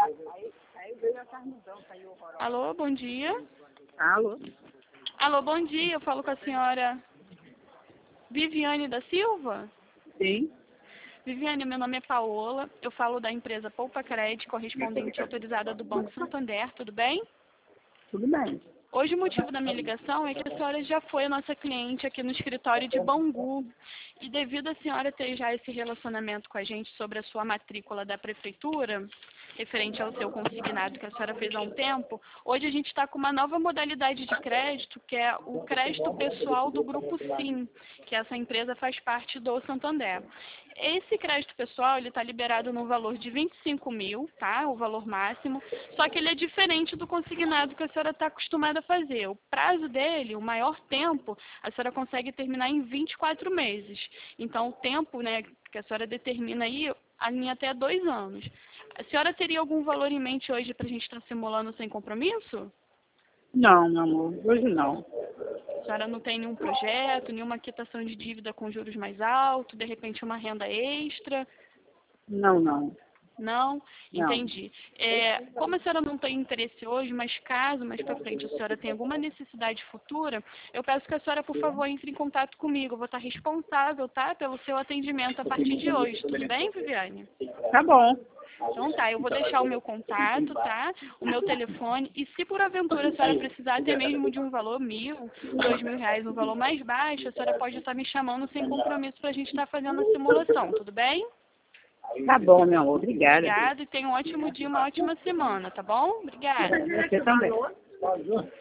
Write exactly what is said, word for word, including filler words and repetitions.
Alô, bom dia. Alô? Alô, bom dia. Eu falo com a senhora Viviane da Silva? Sim. Viviane, meu nome é Paola. Eu falo da empresa Poupa Crédito, correspondente autorizada do Banco Santander. Tudo bem? Tudo bem. Hoje o motivo da minha ligação é que a senhora já foi a nossa cliente aqui no escritório de Bangu. E devido a senhora ter já esse relacionamento com a gente sobre a sua matrícula da prefeitura, referente ao seu consignado que a senhora fez há um tempo, hoje a gente está com uma nova modalidade de crédito, que é o crédito pessoal do Grupo Sim, que essa empresa faz parte do Santander. Esse crédito pessoal, ele está liberado no valor de vinte e cinco mil, tá? O valor máximo, só que ele é diferente do consignado que a senhora está acostumada a fazer. O prazo dele, o maior tempo, a senhora consegue terminar em vinte e quatro meses. Então, o tempo, né, que a senhora determina aí, em até dois anos. A senhora teria algum valor em mente hoje para a gente estar simulando sem compromisso? Não, meu amor, hoje não. A senhora não tem nenhum projeto, nenhuma quitação de dívida com juros mais altos, de repente uma renda extra? Não, não. Não? Não. Entendi. É, como a senhora não tem interesse hoje, mas caso mais para frente a senhora tenha alguma necessidade futura, eu peço que a senhora, por favor, entre em contato comigo. Eu vou estar responsável, tá, pelo seu atendimento a partir de hoje. Tudo bem, Viviane? Tá bom. Então tá, eu vou deixar o meu contato, tá? O meu telefone. E se por aventura a senhora precisar até mesmo de um valor mil, dois mil reais, um valor mais baixo, a senhora pode estar me chamando sem compromisso para a gente estar fazendo a simulação, tudo bem? Tá bom, meu amor. Obrigada. Obrigada e tenha um ótimo dia, uma ótima semana, tá bom? Obrigada. Você também.